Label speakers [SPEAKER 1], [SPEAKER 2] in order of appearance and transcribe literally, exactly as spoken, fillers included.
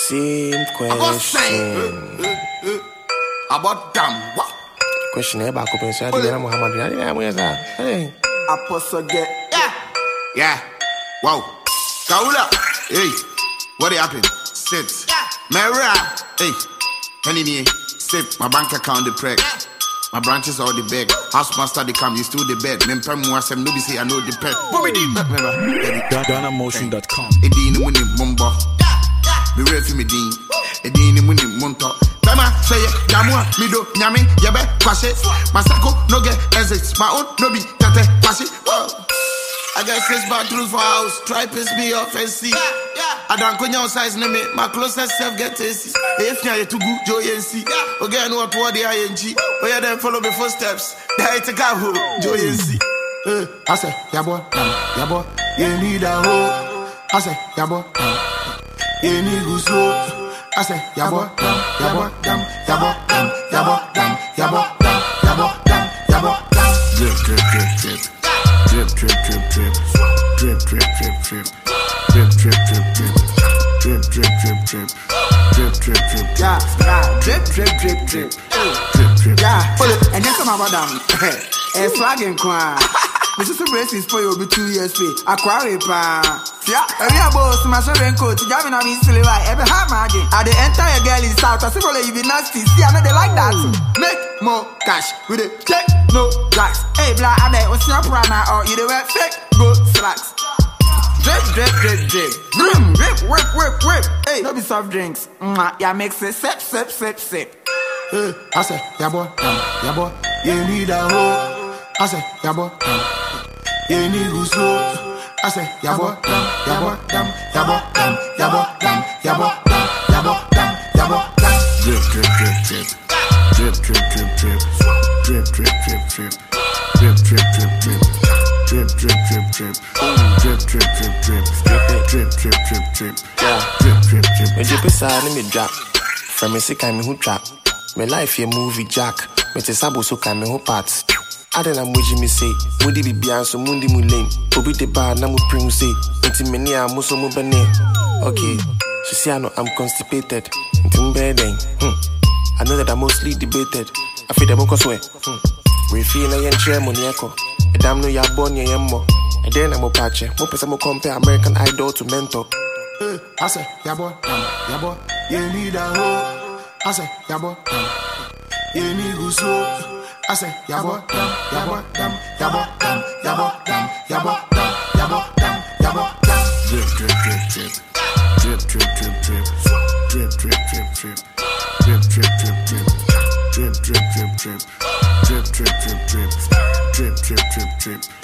[SPEAKER 1] Same question.
[SPEAKER 2] About damn what?
[SPEAKER 1] Question about compensation. I didn't Muhammad. I didn't know that. Hey.
[SPEAKER 2] Apostle get yeah, yeah. Wow. Kaula. Hey, what happened? Sit. Mera. Hey, Penny. Sit. My bank account the preg. My branches are the beg. House master they come. You still the bed. Memper more some nobody say I know the pet. Remember.
[SPEAKER 3] Ghana Motion dot com.
[SPEAKER 2] Edini muni mumbo. Me refi me din. Edini muni munto. Bema say Yamua Mido Nyami Yabe Kwashe Masako no get exits. My own no be tate Kwashe. I got six bathrooms for house. Try piss me off and see. I don't go your size name. My closest self get tasty. If you to go Joy and see. Again what what the I N G. Oh yeah then follow me footsteps. There it go Joy and see. I say Yabo Yabo you need a hoe. I say Yabo you need go slow. I say, yabo, dam, yabo, dam, yabo, dam, yabo, dam, yabo, dam, yabo, dam, yabo, dam. Drip, drip, drip, drip. Drip, drip, drip, drip. Drip, drip, drip, drip. Drip, drip, drip, drip. Drip, drip, drip, drip. Drip, drip, drip, drip. Yeah, yeah. Drip, drip, drip, drip. Drip, drip. Yeah. And then come about them. A flagging qua. This is a braces for you be two years pay. Aquari pa. Yeah, a real boss, my shopping coat. You haven't been silly right. Ever have my game. And the entire girl is out. I see you be nasty. See, I know they like that. Make more cash with it. Check no blacks. Hey, black, I bet what's your prana or you the wear fake go slacks. Drip, drip, drip, drip. Brim, rip, whip, whip, whip. Hey, no be soft drinks. Mwah, yeah, mix it. Sip, sip, sip, sip. Hey, I say, yeah, boy, yeah, boy. You need a hoe. I say, yeah, boy, you need go slow. I say, yabo, dam, yabo, dam, yabo, dam, yabo, dam, yabo, dam, yabo, dam, yabo, dam. Drip, drip, drip, drip. Drip, drip, drip, drip. Drip, drip, drip, drip. Drip, drip, drip, drip. Drip, drip, drip, drip. Drip, drip, drip, drip. Drip, drip, drip, drip. Drip, drip, drip.
[SPEAKER 1] Me drip inside me drop. From me sick I me who trap. Me life a movie jack. Me te sabo so kai me who parts. I don't know what you say. Would it be beyond so mundi mulane? Obi the bar, na mu prim say. Inti many are muso mu bene. Okay, she say I know I'm constipated. Inti mbedeng. Hmm. I know that I'm mostly debated. I feel the monko swear. Hmm. We feel na yen share money echo. A damn no ya born ya yemmo. And then I'm a patch. Mo pesa mo compare American Idol to mentor.
[SPEAKER 2] Hey, I say, yabo, yabo, you need a hoe. I say, yabo, you need go slow. I say, yabo, dam, yabo, dam, yabo, dam, yabo, dam, yabo, dam, yabo, dam, yabo, dam. Drip, drip, drip, drip. Drip, drip, drip, drip. Drip, drip, drip, drip. Drip, drip, drip, drip. Drip, drip, drip, drip. Drip, drip, drip, drip. Drip, drip, drip, drip.